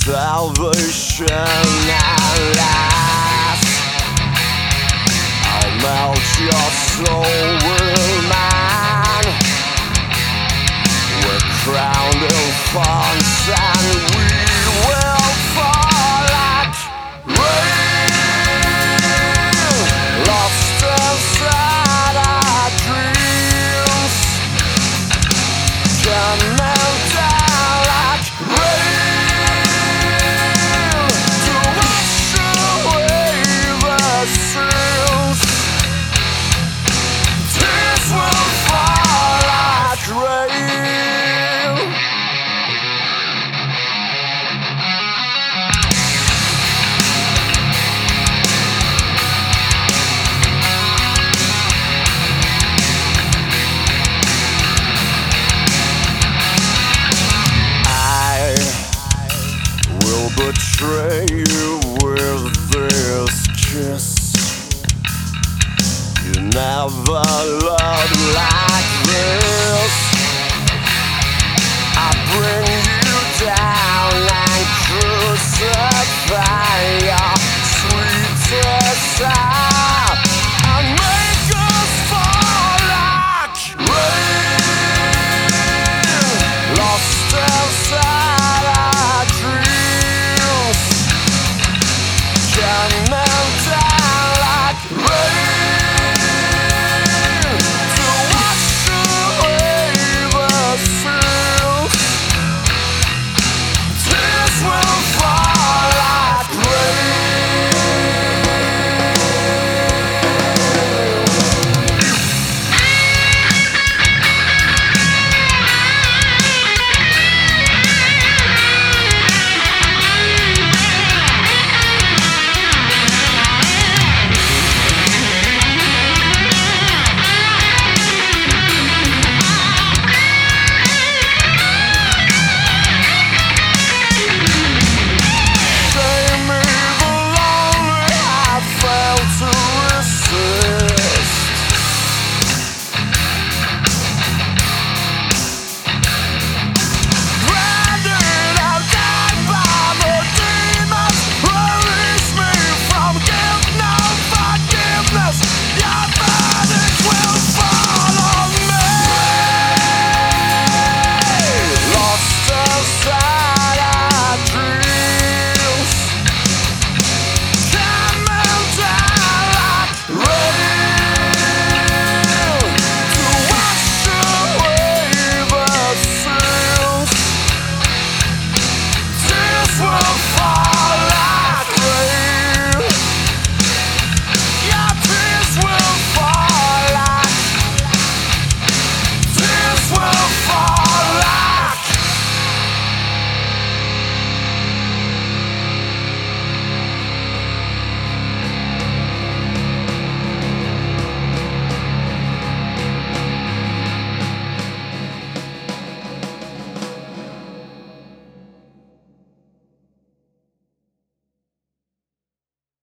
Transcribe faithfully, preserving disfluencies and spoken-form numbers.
salvation at last. I'll melt your soul with mine. We're crowned in thorns and we will fall like rain, lost inside our dreams. Can melt down like rain to wash away the sins. Tears will fall like rain. Betray you with this kiss. You never loved like this. I bring